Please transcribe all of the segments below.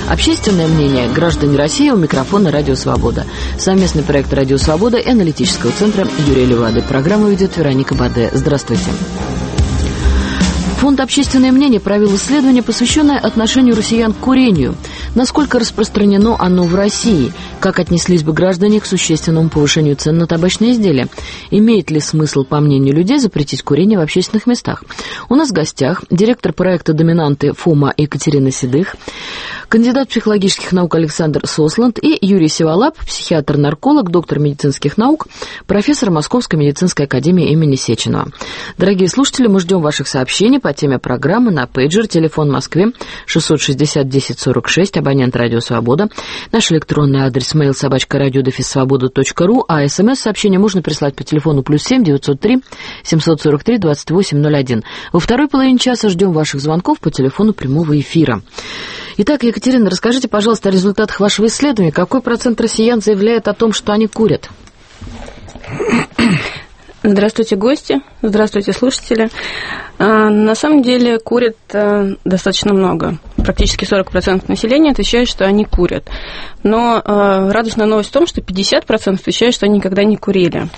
Общественное мнение граждан России, у микрофона «Радио Свобода». Совместный проект «Радио Свобода» и аналитического центра Юрия Левады. Программу ведет Вероника Баде. Здравствуйте. Фонд «Общественное мнение» провел исследование, посвященное отношению россиян к курению. Насколько распространено оно в России? Как отнеслись бы граждане к существенному повышению цен на табачные изделия? Имеет ли смысл, по мнению людей, запретить курение в общественных местах? У нас в гостях директор проекта «Доминанты» ФОМА Екатерина Седых, кандидат психологических наук Александр Сосланд и Юрий Севолап, психиатр-нарколог, доктор медицинских наук, профессор Московской медицинской академии имени Сеченова. Дорогие слушатели, мы ждем ваших сообщений по теме программы на пейджер, телефон в Москве 660-10-46, абонент «Радио Свобода», наш электронный адрес mail@radio-svoboda.ru, а смс-сообщение можно прислать по телефону +7 903 743 2801. Во второй половине часа ждем ваших звонков по телефону прямого эфира. Итак, Екатерина, расскажите, пожалуйста, о результатах вашего исследования. Какой процент россиян заявляет о том, что они курят? Здравствуйте, гости. Здравствуйте, слушатели. На самом деле курят достаточно много. Практически 40% населения отвечают, что они курят. Но радостная новость в том, что 50% отвечают, что они никогда не курили.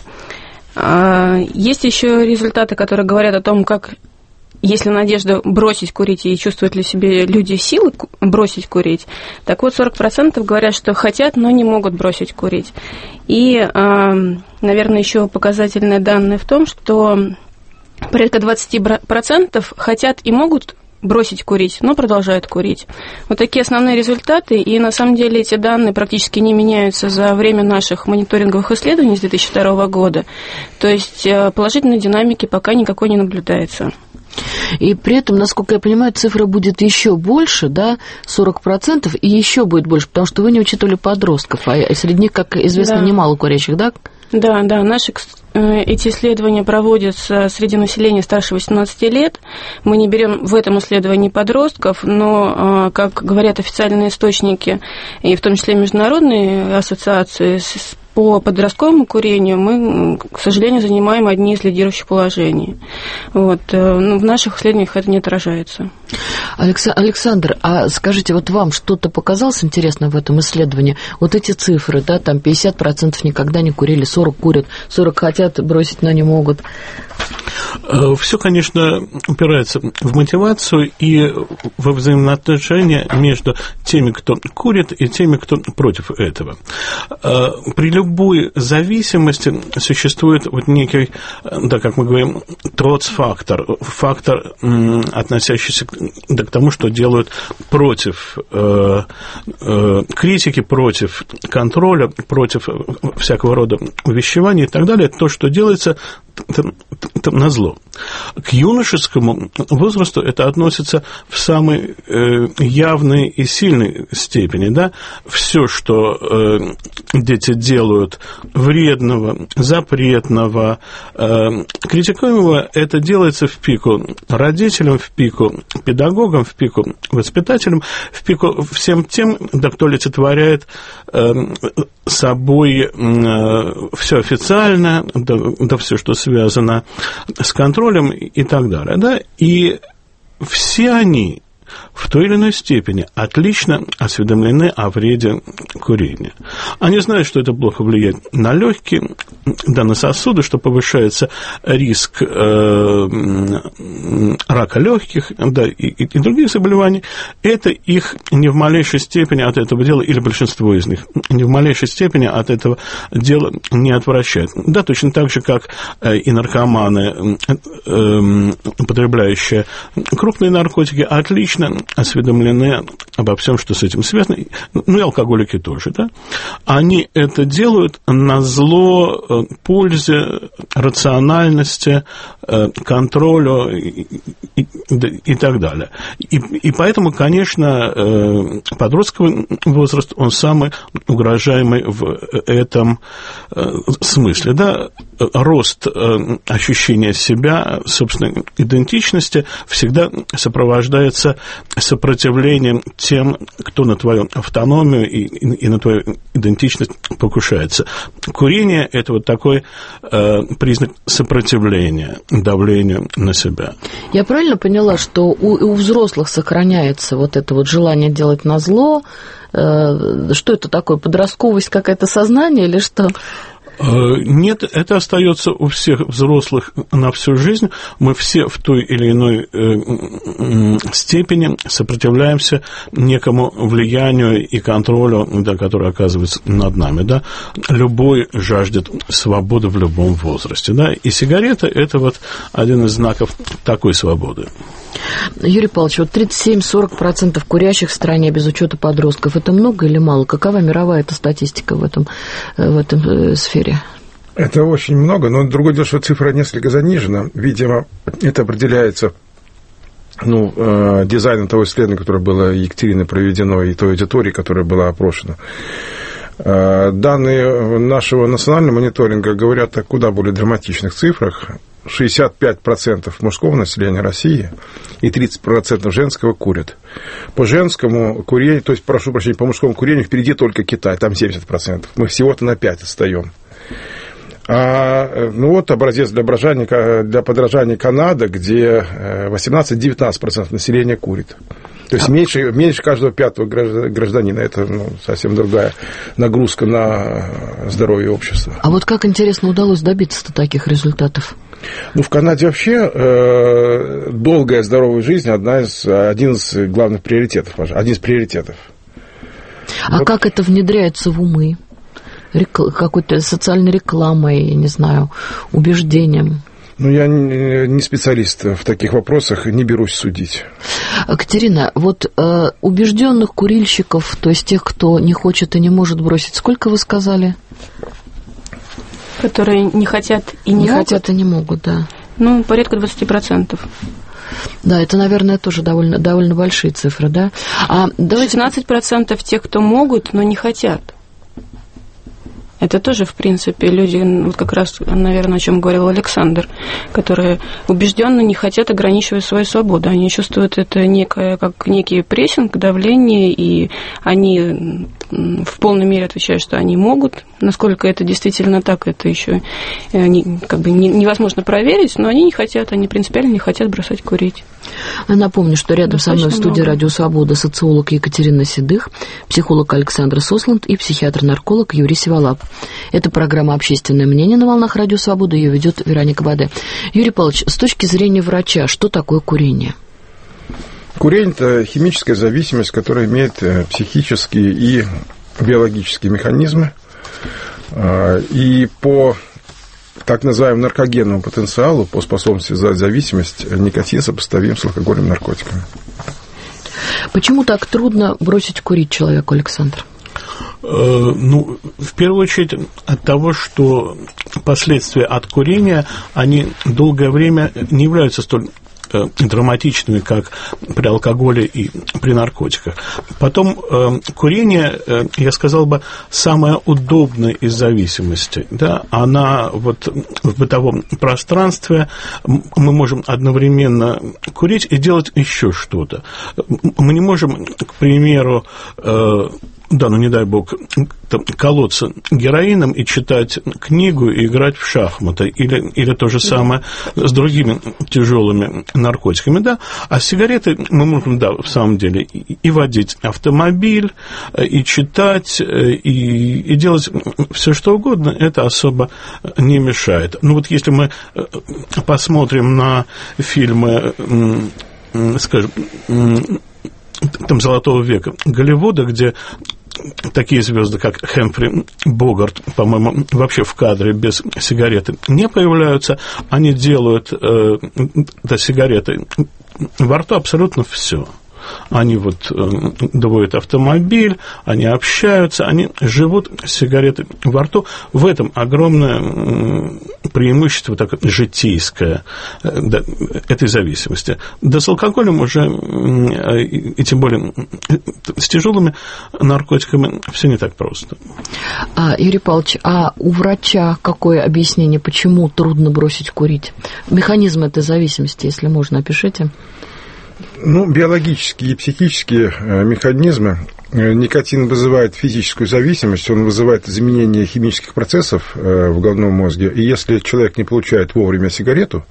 Есть еще результаты, которые говорят о том, как... Если надежда бросить курить, и чувствуют ли себе люди силы бросить курить, так вот 40% говорят, что хотят, но не могут бросить курить. И, наверное, еще показательные данные в том, что порядка 20% хотят и могут бросить курить, но продолжают курить. Вот такие основные результаты, и на самом деле эти данные практически не меняются за время наших мониторинговых исследований с 2002 года. То есть положительной динамики пока никакой не наблюдается. И при этом, насколько я понимаю, цифра будет еще больше, да, 40%, и еще будет больше, потому что вы не учитывали подростков, а среди них, как известно, немало курящих, да? Да, наши эти исследования проводятся среди населения старше 18 лет. Мы не берем в этом исследовании подростков, но, как говорят официальные источники, и в том числе международные ассоциации по подростковому курению, мы, к сожалению, занимаем одни из лидирующих положений. Вот. Но в наших исследованиях это не отражается. Александр, а скажите, вот вам что-то показалось интересно в этом исследовании? Вот эти цифры, да, там 50% никогда не курили, 40 курят, 40 хотят бросить, но не могут. Все, конечно, упирается в мотивацию и во взаимоотношения между теми, кто курит, и теми, кто против этого. При любой зависимости существует вот некий, да, как мы говорим, троц-фактор, фактор, относящийся к тому, что делают против критики, против контроля, против всякого рода увещеваний и так далее, то, что делается назло. К юношескому возрасту это относится в самой явной и сильной степени. Да? Все, что дети делают вредного, запретного, критикуемого, это делается в пику родителям, в пику педагогам, в пику воспитателям, в пику всем тем, да, кто олицетворяет собой все официально, да все, что связано с контролем и так далее. Да? И все они в той или иной степени отлично осведомлены о вреде курения. Они знают, что это плохо влияет на легкие, да, на сосуды, что повышается риск рака легких, да, и других заболеваний. Это их ни в малейшей степени от этого дела, или большинство из них, ни в малейшей степени от этого дела не отвращает. Да, точно так же, как и наркоманы, употребляющие крупные наркотики, отлично осведомлены обо всем, что с этим связано, ну и алкоголики тоже, да, они это делают назло пользе, рациональности, контролю и так далее. И поэтому, конечно, подростковый возраст, он самый угрожаемый в этом смысле, да, рост ощущения себя, собственной идентичности всегда сопровождается сопротивлением тем, кто на твою автономию и на твою идентичность покушается. Курение – это вот такой признак сопротивления. давление на себя. Я правильно поняла, что у взрослых сохраняется вот это вот желание делать назло? Что это такое, подростковость, какое-то сознание или что? Нет, это остается у всех взрослых на всю жизнь. Мы все в той или иной степени сопротивляемся некому влиянию и контролю, да, который оказывается над нами. Да. Любой жаждет свободы в любом возрасте. Да. И сигарета – это вот один из знаков такой свободы. Юрий Павлович, вот 37-40% курящих в стране без учета подростков. Это много или мало? Какова мировая эта статистика в этом сфере? Это очень много, но другое дело, что цифра несколько занижена. Видимо, это определяется дизайном того исследования, которое было Екатериной проведено, и той аудитории, которая была опрошена. Данные нашего национального мониторинга говорят о куда более драматичных цифрах. 65% мужского населения России и 30% женского курят. По женскому курению, то есть, прошу прощения, по мужскому курению впереди только Китай, там 70%. Мы всего-то на 5 отстаем. Образец для подражания Канада, где 18-19% населения курит. То есть меньше каждого пятого гражданина. Это совсем другая нагрузка на здоровье общества. А вот как, интересно, удалось добиться таких результатов? В Канаде вообще долгая здоровая жизнь один из главных приоритетов, один из приоритетов. А как это внедряется в умы? Какой-то социальной рекламой, я не знаю, убеждением? Я не специалист в таких вопросах, не берусь судить. Катерина, вот убежденных курильщиков, то есть тех, кто не хочет и не может бросить, сколько вы сказали? Которые не хотят и не могут? Не хотят и не могут, да. Порядка 20%. Да, это, наверное, тоже довольно большие цифры, да? 16% тех, кто могут, но не хотят. Это тоже, в принципе, люди, вот как раз, наверное, о чем говорил Александр, которые убежденно не хотят ограничивать свою свободу. Они чувствуют это как некий прессинг, давление, и они в полной мере отвечают, что они могут. Насколько это действительно так, это еще невозможно проверить, но они не хотят, они принципиально не хотят бросать курить. Напомню, что рядом со мной в студии «Радио Свобода» социолог Екатерина Седых, психолог Александр Сосланд и психиатр-нарколог Юрий Сиволап. Это программа «Общественное мнение» на волнах «Радио Свобода». Ее ведет Вероника Баде. Юрий Павлович, с точки зрения врача, что такое курение? Курение – это химическая зависимость, которая имеет психические и биологические механизмы. И по так называемому наркогенному потенциалу, по способности создать зависимость, никотин сопоставим с алкоголем и наркотиками. Почему так трудно бросить курить человеку, Александр? В первую очередь от того, что последствия от курения, они долгое время не являются столь драматичными, как при алкоголе и при наркотиках. Потом курение, я сказал бы, самое удобное из зависимостей. Да? Она вот в бытовом пространстве, мы можем одновременно курить и делать еще что-то. Мы не можем, к примеру, не дай бог, колоться героином и читать книгу и играть в шахматы. Или то же самое с другими тяжелыми наркотиками. Да? А сигареты мы можем, в самом деле, и водить автомобиль, и читать, и делать все, что угодно. Это особо не мешает. Если мы посмотрим на фильмы, скажем, «Золотого века» Голливуда, где такие звезды, как Хэмфри Богарт, по-моему, вообще в кадре без сигареты не появляются, они делают до сигареты во рту абсолютно все. Они доводят автомобиль, они общаются, они живут с сигаретой во рту. В этом огромное преимущество житейское этой зависимости. Да с алкоголем уже, и тем более с тяжелыми наркотиками, все не так просто. Юрий Павлович, а у врача какое объяснение, почему трудно бросить курить? Механизм этой зависимости, если можно, опишите. Биологические и психические механизмы. Никотин вызывает физическую зависимость, он вызывает изменение химических процессов в головном мозге. И если человек не получает вовремя сигарету,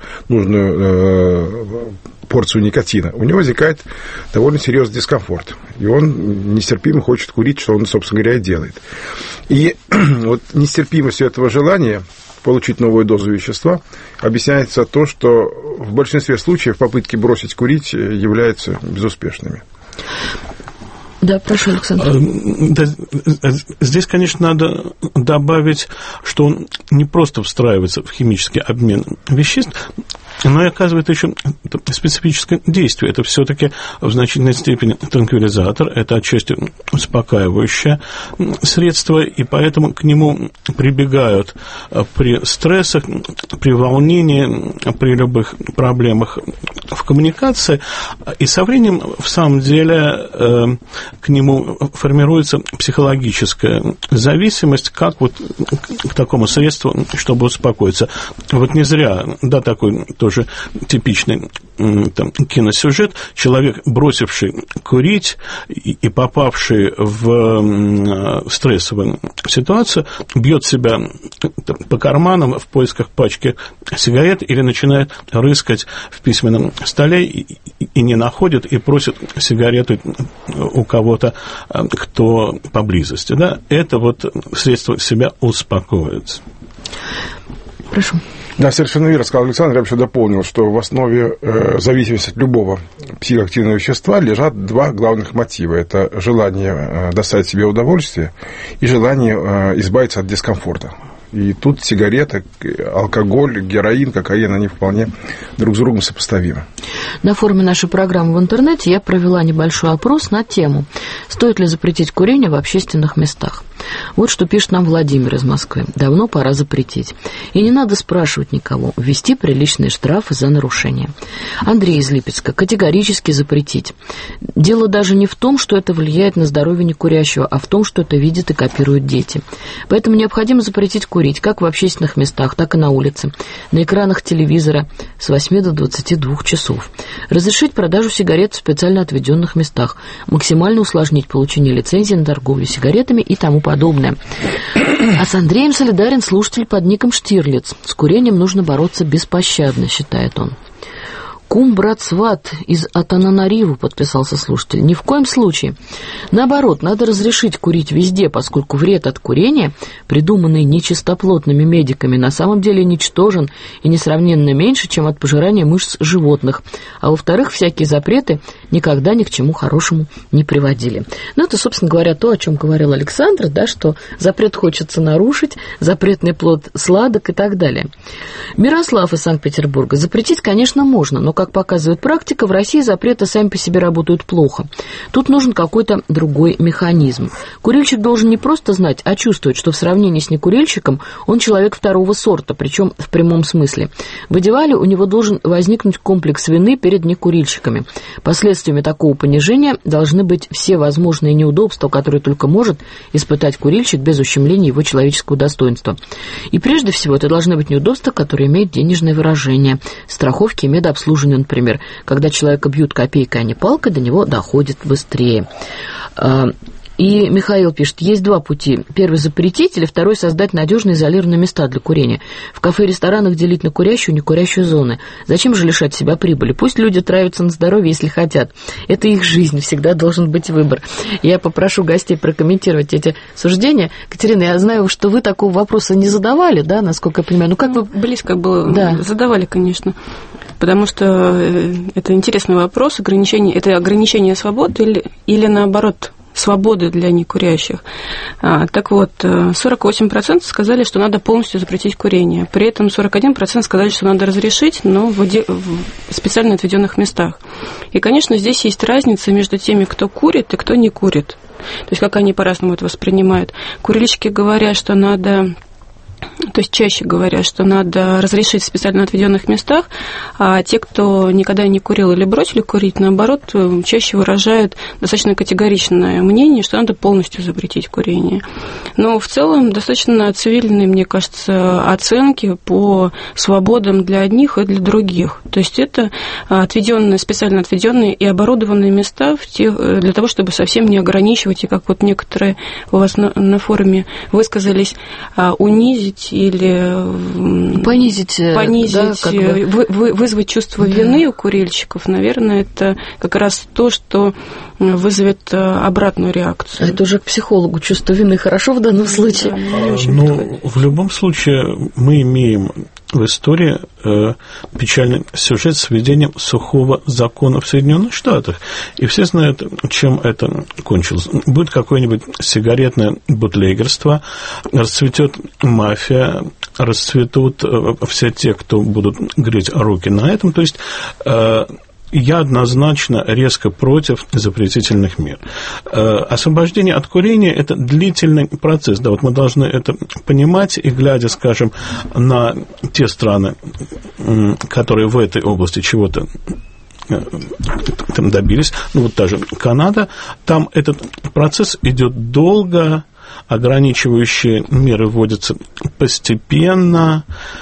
нужную порцию никотина, у него возникает довольно серьезный дискомфорт. И он нестерпимо хочет курить, что он, собственно говоря, и делает. И вот нестерпимостью этого желания получить новую дозу вещества объясняется то, что в большинстве случаев попытки бросить курить являются безуспешными. Да, прошу, Александр. Здесь, конечно, надо добавить, что он не просто встраивается в химический обмен веществ, но и оказывает еще специфическое действие. Это все-таки в значительной степени транквилизатор, это отчасти успокаивающее средство, и поэтому к нему прибегают при стрессах, при волнении, при любых проблемах в коммуникации. И со временем, в самом деле, к нему формируется психологическая зависимость, как вот к такому средству, чтобы успокоиться. Вот не зря, да, такой тоже типичный киносюжет. Человек, бросивший курить и попавший в стрессовую ситуацию, бьет себя по карманам в поисках пачки сигарет или начинает рыскать в письменном столе и не находит, и просит сигареты у кого-то, кто поблизости. Да? Это вот средство себя успокоить. Прошу. Да, совершенно верно сказал Александр. Я бы еще дополнил, что в основе зависимости от любого психоактивного вещества лежат два главных мотива. Это желание доставить себе удовольствие и желание избавиться от дискомфорта. И тут сигарета, алкоголь, героин, кокаин, они вполне друг с другом сопоставимы. На форуме нашей программы в интернете я провела небольшой опрос на тему «Стоит ли запретить курение в общественных местах?». Вот что пишет нам Владимир из Москвы. Давно пора запретить. И не надо спрашивать никого. Ввести приличные штрафы за нарушение. Андрей из Липецка. Категорически запретить. Дело даже не в том, что это влияет на здоровье некурящего, а в том, что это видят и копируют дети. Поэтому необходимо запретить курить как в общественных местах, так и на улице, на экранах телевизора с 8 до 22 часов. Разрешить продажу сигарет в специально отведенных местах. Максимально усложнить получение лицензии на торговлю сигаретами и тому подобное. А с Андреем солидарен слушатель под ником Штирлиц. С курением нужно бороться беспощадно, считает он. Кум, брат, сват из Атананариву, подписался слушатель. Ни в коем случае. Наоборот, надо разрешить курить везде, поскольку вред от курения, придуманный нечистоплотными медиками, на самом деле ничтожен и несравненно меньше, чем от пожирания мышц животных. А во-вторых, всякие запреты никогда ни к чему хорошему не приводили. Ну, это, собственно говоря, то, о чем говорил Александр, да, что запрет хочется нарушить, запретный плод сладок и так далее. Мирослав из Санкт-Петербурга. Запретить, конечно, можно, но, как показывает практика, в России запреты сами по себе работают плохо. Тут нужен какой-то другой механизм. Курильщик должен не просто знать, а чувствовать, что в сравнении с некурильщиком он человек второго сорта, причем в прямом смысле. В идеале у него должен возникнуть комплекс вины перед некурильщиками. Последствиями такого понижения должны быть все возможные неудобства, которые только может испытать курильщик без ущемления его человеческого достоинства. И прежде всего это должны быть неудобства, которые имеют денежное выражение. Страховки и медобслуживание, например, когда человека бьют копейкой, а не палкой, до него доходит быстрее. И Михаил пишет, есть два пути. Первый — запретить, или второй — создать надежные изолированные места для курения. В кафе и ресторанах делить на курящую и некурящую зоны. Зачем же лишать себя прибыли? Пусть люди травятся на здоровье, если хотят. Это их жизнь, всегда должен быть выбор. Я попрошу гостей прокомментировать эти суждения. Катерина, я знаю, что вы такого вопроса не задавали, да, насколько я понимаю. Ну, как вы... Близко было. Да. Задавали, конечно. Потому что это интересный вопрос. Это ограничение свобод или наоборот, свободы для некурящих. Так вот, 48% сказали, что надо полностью запретить курение. При этом 41% сказали, что надо разрешить, но в специально отведенных местах. И, конечно, здесь есть разница между теми, кто курит и кто не курит. То есть, как они по-разному это воспринимают. Курильщики говорят, что надо То есть чаще говорят, что надо разрешить в специально отведенных местах, а те, кто никогда не курил или бросили курить, наоборот, чаще выражают достаточно категоричное мнение, что надо полностью запретить курение. Но в целом достаточно цивильные, мне кажется, оценки по свободам для одних и для других. То есть это отведенные, специально отведенные и оборудованные места для того, чтобы совсем не ограничивать, и как вот некоторые у вас на форуме высказались, унизить или понизить, да, вызвать чувство вины у курильщиков, наверное, это как раз то, что вызовет обратную реакцию. Это уже к психологу чувство вины хорошо в данном случае? Ну, в любом случае мы имеем в истории печальный сюжет с введением сухого закона в Соединенных Штатах. И все знают, чем это кончилось. Будет какое-нибудь сигаретное бутлегерство, расцветет мафия, расцветут все те, кто будут греть руки на этом. То есть я однозначно резко против запретительных мер. Освобождение от курения – это длительный процесс. Да, вот мы должны это понимать, и глядя, скажем, на те страны, которые в этой области чего-то там добились, ну вот та же Канада, там этот процесс идет долго, ограничивающие меры вводятся постепенно,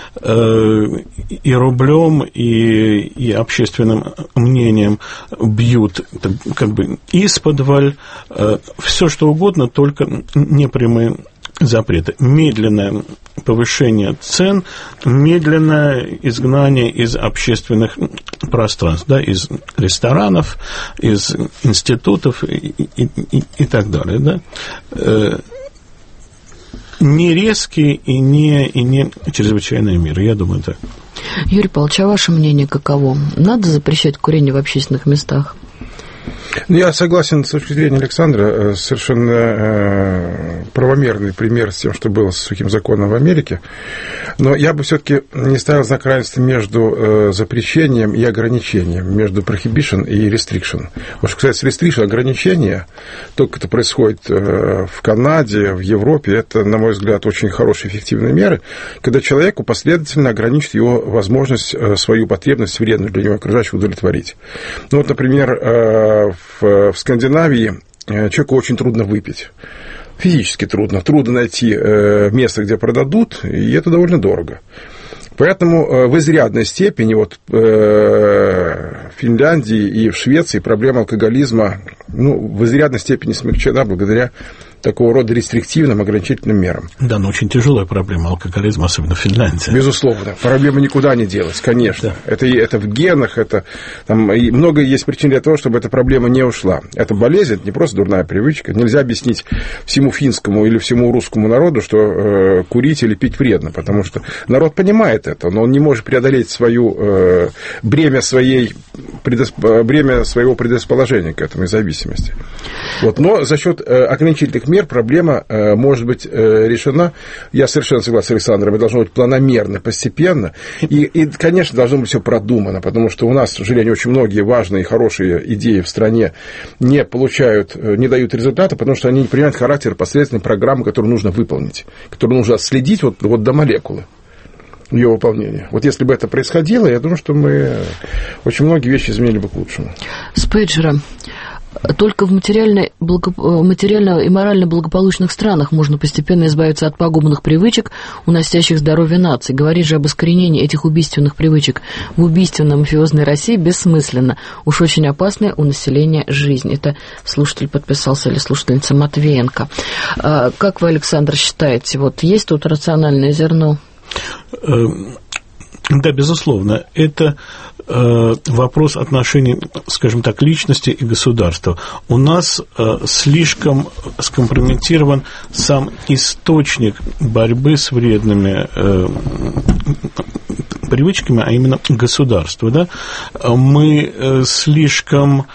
и рублем, и общественным мнением бьют как бы исподволь, все что угодно, только непрямые запреты. Медленное повышение цен, медленное изгнание из общественных пространств, да, из ресторанов, из институтов и так далее, да. Не резкие и не чрезвычайные меры, я думаю, так. Юрий Павлович, а ваше мнение каково? Надо запрещать курение в общественных местах? Я согласен с точки зрения Александра, совершенно правомерный пример с тем, что было с сухим законом в Америке, но я бы все-таки не ставил знак равенства между запрещением и ограничением, между prohibition и restriction. Вот что касается restriction, ограничения, то, как это происходит в Канаде, в Европе, это, на мой взгляд, очень хорошие, эффективные меры, когда человеку последовательно ограничит его возможность свою потребность вредную для него окружающих удовлетворить. Ну, вот, например, в Скандинавии человеку очень трудно выпить. Физически трудно. Трудно найти место, где продадут, и это довольно дорого. Поэтому в изрядной степени вот, в Финляндии и в Швеции проблема алкоголизма в изрядной степени смягчена благодаря такого рода рестриктивным ограничительным мерам. Да, но очень тяжелая проблема алкоголизма, особенно в Финляндии. Безусловно. Проблема никуда не делась, конечно. Да. Это в генах, там, и много есть причин для того, чтобы эта проблема не ушла. Это болезнь, это не просто дурная привычка. Нельзя объяснить всему финскому или всему русскому народу, что курить или пить вредно, потому что народ понимает это, но он не может преодолеть бремя своего предрасположения к этому и зависимости. Вот. Но за счет ограничительных мер проблема может быть решена. Я совершенно согласен с Александром. Это должно быть планомерно, постепенно. И, конечно, должно быть все продумано, потому что у нас, к сожалению, очень многие важные и хорошие идеи в стране не дают результата, потому что они не принимают характер последовательной программы, которую нужно выполнить, которую нужно отследить вот до молекулы ее выполнения. Вот если бы это происходило, я думаю, что мы очень многие вещи изменили бы к лучшему. С пейджера. Только в материально и морально благополучных странах можно постепенно избавиться от пагубных привычек, уносящих здоровье нации. Говорить же об искоренении этих убийственных привычек в убийственно-мафиозной России бессмысленно. Уж очень опасная у населения жизнь. Это слушатель подписался, или слушательница Матвеенко. Как вы, Александр, считаете, вот есть тут рациональное зерно? Да, безусловно. Это вопрос отношений, скажем так, личности и государства. У нас слишком скомпрометирован сам источник борьбы с вредными привычками, а именно государство. Да? Мы слишком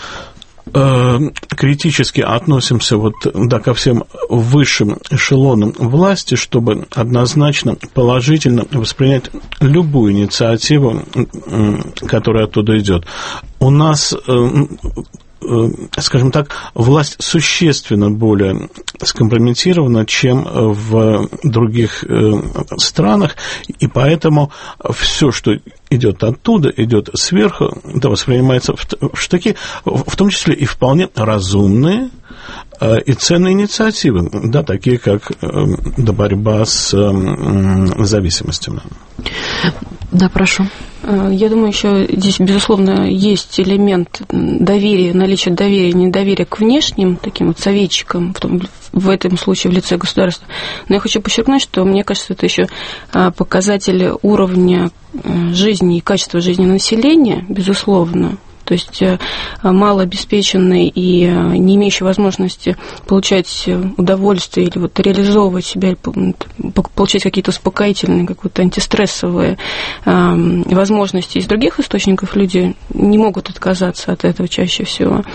критически относимся ко всем высшим эшелонам власти, чтобы однозначно положительно воспринять любую инициативу, которая оттуда идет. У нас скажем так, власть существенно более скомпрометирована, чем в других странах, и поэтому все, что идет оттуда, идет сверху, да, воспринимается в штыки, в том числе и вполне разумные и ценные инициативы, да, такие как борьба с зависимостями. Да, прошу. Я думаю, еще здесь, безусловно, есть элемент доверия, наличие доверия и недоверия к внешним таким вот советчикам, в этом случае в лице государства. Но я хочу подчеркнуть, что, мне кажется, это еще показатель уровня жизни и качества жизни населения, безусловно. То есть малообеспеченный и не имеющий возможности получать удовольствие или вот реализовывать себя, получать какие-то успокоительные, какие-то антистрессовые возможности из других источников, люди не могут отказаться от этого чаще всего.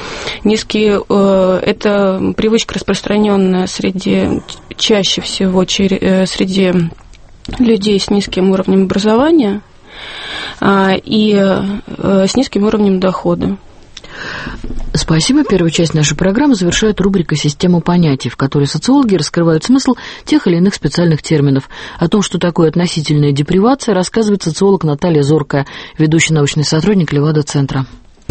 Это привычка распространенная чаще всего среди людей с низким уровнем образования и с низким уровнем дохода. Спасибо. Первую часть нашей программы завершает рубрика «Система понятий», в которой социологи раскрывают смысл тех или иных специальных терминов. О том, что такое относительная депривация, рассказывает социолог Наталья Зоркая, ведущий научный сотрудник Левада-центра.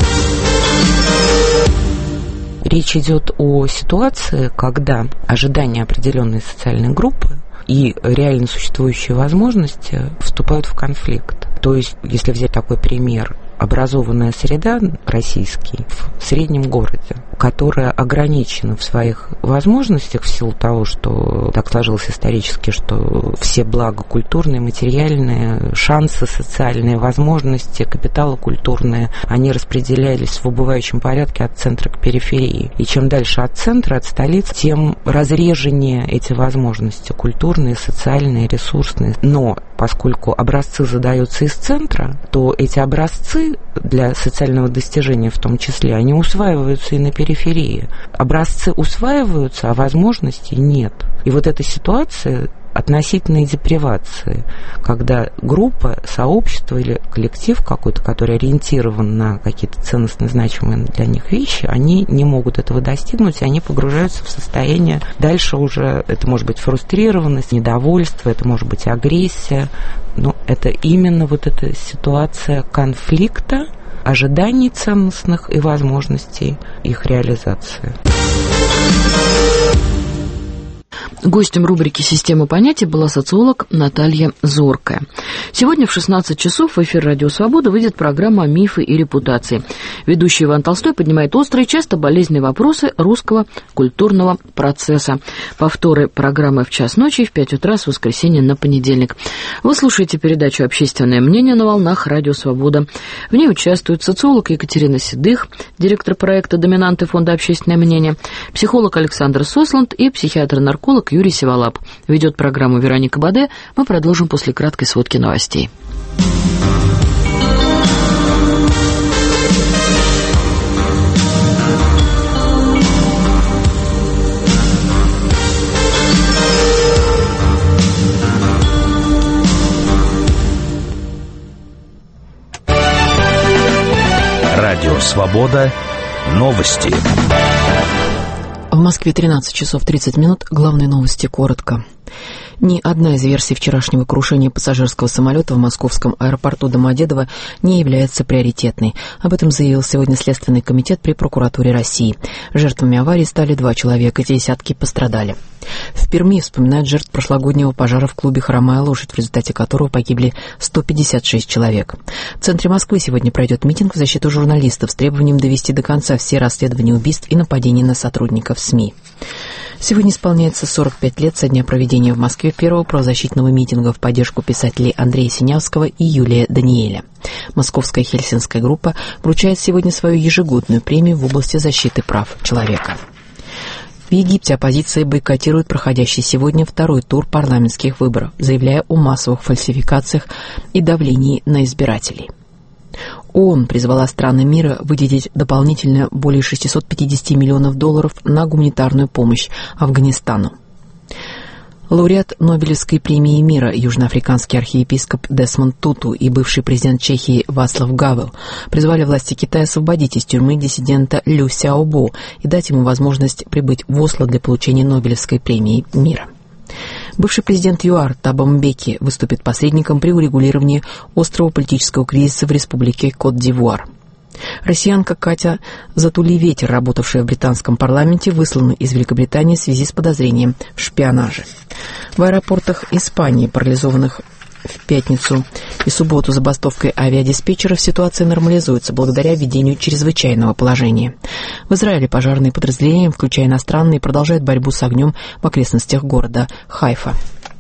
Речь идет о ситуации, когда ожидания определенной социальной группы и реально существующие возможности вступают в конфликт. То есть, если взять такой пример, образованная среда российский в среднем городе, которая ограничена в своих возможностях в силу того, что так сложилось исторически, что все блага культурные, материальные, шансы социальные, возможности, капиталы культурные, они распределялись в убывающем порядке от центра к периферии. И чем дальше от центра, от столицы, тем разреженнее эти возможности культурные, социальные, ресурсные. Но поскольку образцы задаются из центра, то эти образцы для социального достижения в том числе, они усваиваются и на периферии. Образцы усваиваются, а возможностей нет. И вот эта ситуация относительной депривации, когда группа, сообщество или коллектив какой-то, который ориентирован на какие-то ценностно значимые для них вещи, они не могут этого достигнуть, и они погружаются в состояние, дальше уже это может быть фрустрированность, недовольство, это может быть агрессия, но это именно вот эта ситуация конфликта, ожиданий ценностных и возможностей их реализации. Гостем рубрики «Система понятий» была социолог Наталья Зоркая. Сегодня в 16 часов в эфир «Радио Свобода» выйдет программа «Мифы и репутации». Ведущий Иван Толстой поднимает острые, часто болезненные вопросы русского культурного процесса. Повторы программы в час ночи и в 5 утра с воскресенья на понедельник. Вы слушаете передачу «Общественное мнение» на волнах «Радио Свобода». В ней участвуют социолог Екатерина Седых, директор проекта «Доминанты» Фонда «Общественное мнение», психолог Александр Сосланд и психиатр-нарколог Юрий Севалап. Ведет программу Вероника Баде. Мы продолжим после краткой сводки новостей. Радио Свобода. Новости. В Москве 13 часов 30 минут. Главные новости коротко. Ни одна из версий вчерашнего крушения пассажирского самолета в московском аэропорту Домодедово не является приоритетной. Об этом заявил сегодня Следственный комитет при прокуратуре России. Жертвами аварии стали 2 человека, десятки пострадали. В Перми вспоминают жертв прошлогоднего пожара в клубе «Хромая лошадь», в результате которого погибли 156 человек. В центре Москвы сегодня пройдет митинг в защиту журналистов с требованием довести до конца все расследования убийств и нападений на сотрудников СМИ. Сегодня исполняется 45 лет со дня проведения в Москве первого правозащитного митинга в поддержку писателей Андрея Синявского и Юлия Даниэля. Московская хельсинская группа вручает сегодня свою ежегодную премию в области защиты прав человека. В Египте оппозиция бойкотирует проходящий сегодня второй тур парламентских выборов, заявляя о массовых фальсификациях и давлении на избирателей. ООН призвала страны мира выделить дополнительно более 650 миллионов долларов на гуманитарную помощь Афганистану. Лауреат Нобелевской премии мира южноафриканский архиепископ Десмонд Туту и бывший президент Чехии Вацлав Гавел призвали власти Китая освободить из тюрьмы диссидента Лю Сяобо и дать ему возможность прибыть в Осло для получения Нобелевской премии мира. Бывший президент ЮАР Таба Мбеки выступит посредником при урегулировании острого политического кризиса в республике Кот-д'Ивуар. Россиянка Катя Затули-Ветер, работавшая в британском парламенте, выслана из Великобритании в связи с подозрением в шпионаже. В аэропортах Испании, парализованных в пятницу и субботу забастовкой авиадиспетчеров, ситуация нормализуется благодаря введению чрезвычайного положения. В Израиле пожарные подразделения, включая иностранные, продолжают борьбу с огнем в окрестностях города Хайфа.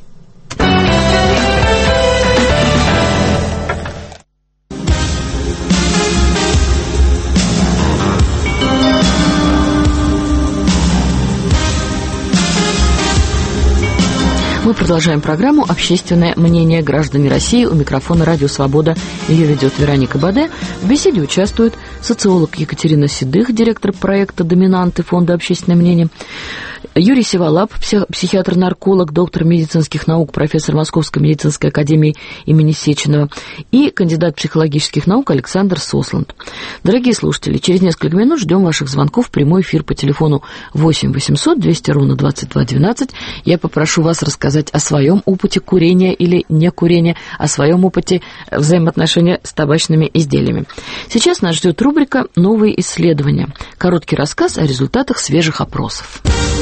Мы продолжаем программу «Общественное мнение. Граждане России». У микрофона «Радио Свобода» ее ведет Вероника Баде. В беседе участвует социолог Екатерина Седых, директор проекта «Доминанты» Фонда «Общественное мнение», Юрий Сиволап, психиатр-нарколог, доктор медицинских наук, профессор Московской медицинской академии имени Сеченова и кандидат психологических наук Александр Сосланд. Дорогие слушатели, через несколько минут ждем ваших звонков в прямой эфир по телефону 8 800 200 ровно 22 12. Я попрошу вас рассказать о своем опыте курения или не курения, о своем опыте взаимоотношения с табачными изделиями. Сейчас нас ждет рубрика «Новые исследования». Короткий рассказ о результатах свежих опросов.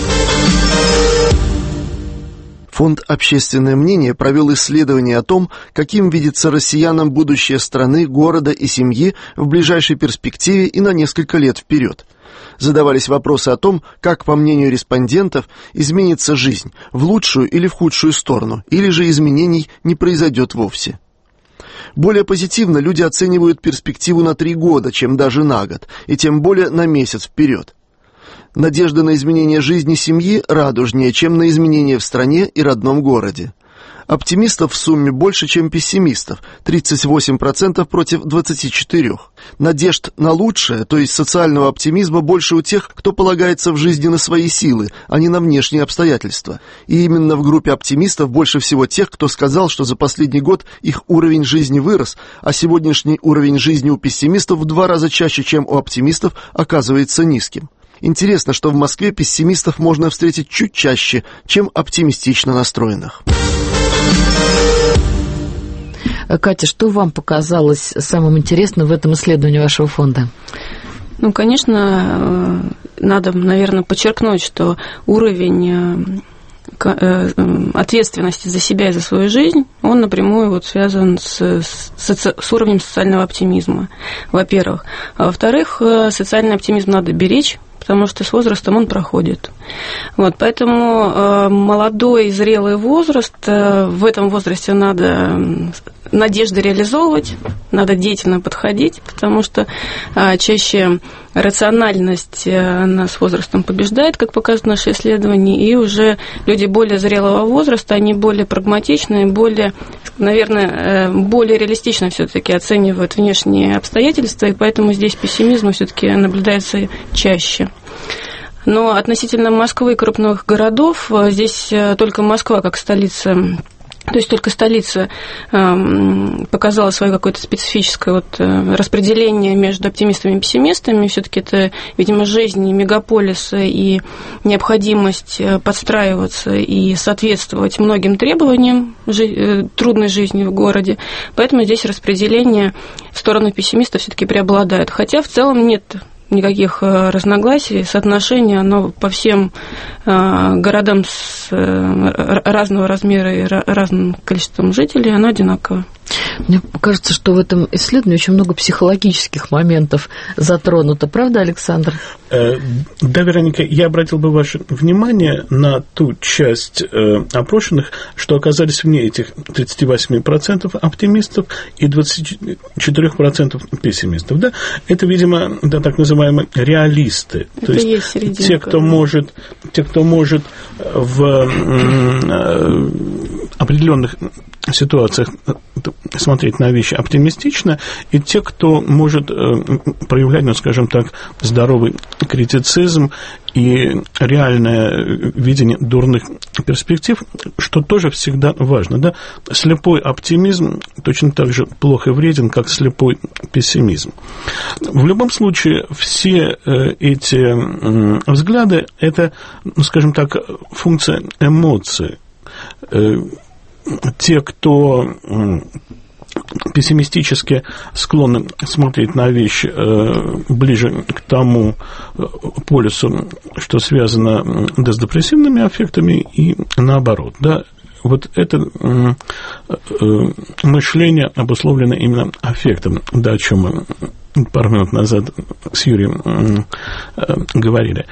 Фонд «Общественное мнение» провел исследование о том, каким видится россиянам будущее страны, города и семьи в ближайшей перспективе и на несколько лет вперед. Задавались вопросы о том, как, по мнению респондентов, изменится жизнь, в лучшую или в худшую сторону, или же изменений не произойдет вовсе. Более позитивно люди оценивают перспективу на 3 года, чем даже на год, и тем более на месяц вперед. Надежда на изменение жизни семьи радужнее, чем на изменения в стране и родном городе. Оптимистов в сумме больше, чем пессимистов, 38% против 24%. Надежд на лучшее, то есть социального оптимизма, больше у тех, кто полагается в жизни на свои силы, а не на внешние обстоятельства. И именно в группе оптимистов больше всего тех, кто сказал, что за последний год их уровень жизни вырос, а сегодняшний уровень жизни у пессимистов в 2 раза чаще, чем у оптимистов, оказывается низким. Интересно, что в Москве пессимистов можно встретить чуть чаще, чем оптимистично настроенных. Катя, что вам показалось самым интересным в этом исследовании вашего фонда? Ну, конечно, надо, наверное, подчеркнуть, что уровень ответственности за себя и за свою жизнь, он напрямую связан с уровнем социального оптимизма, во-первых. А во-вторых, социальный оптимизм надо беречь, потому что с возрастом он проходит. Поэтому молодой, зрелый возраст, в этом возрасте надо надежды реализовывать, надо деятельно подходить, потому что чаще рациональность она с возрастом побеждает, как показывают наши исследования, и уже люди более зрелого возраста, они более прагматичны, более, наверное, более реалистично все-таки оценивают внешние обстоятельства, и поэтому здесь пессимизм все-таки наблюдается чаще. Но относительно Москвы и крупных городов, здесь только Москва как столица, то есть только столица показала свое какое-то специфическое распределение между оптимистами и пессимистами. Все-таки это, видимо, жизнь мегаполиса и необходимость подстраиваться и соответствовать многим требованиям трудной жизни в городе. Поэтому здесь распределение в сторону пессимистов все-таки преобладает. Хотя в целом нет никаких разногласий, соотношение, оно по всем городам с разного размера и разным количеством жителей, оно одинаково. Мне кажется, что в этом исследовании очень много психологических моментов затронуто. Правда, Александр? Да, Вероника, я обратил бы ваше внимание на ту часть опрошенных, что оказались вне этих 38% оптимистов и 24% пессимистов. Да? Это, видимо, так называемые реалисты. Это то есть те, кто может определенных ситуациях смотреть на вещи оптимистично, и те, кто может проявлять, ну, скажем так, здоровый критицизм и реальное видение дурных перспектив, что тоже всегда важно. Да? Слепой оптимизм точно так же плохо и вреден, как слепой пессимизм. В любом случае, все эти взгляды – это, ну, скажем так, функция эмоций. Те, кто пессимистически склонны смотреть на вещи ближе к тому полюсу, что связано с депрессивными аффектами, и наоборот, да, вот это мышление обусловлено именно аффектом, да, о чем мы пару минут назад с Юрием говорили.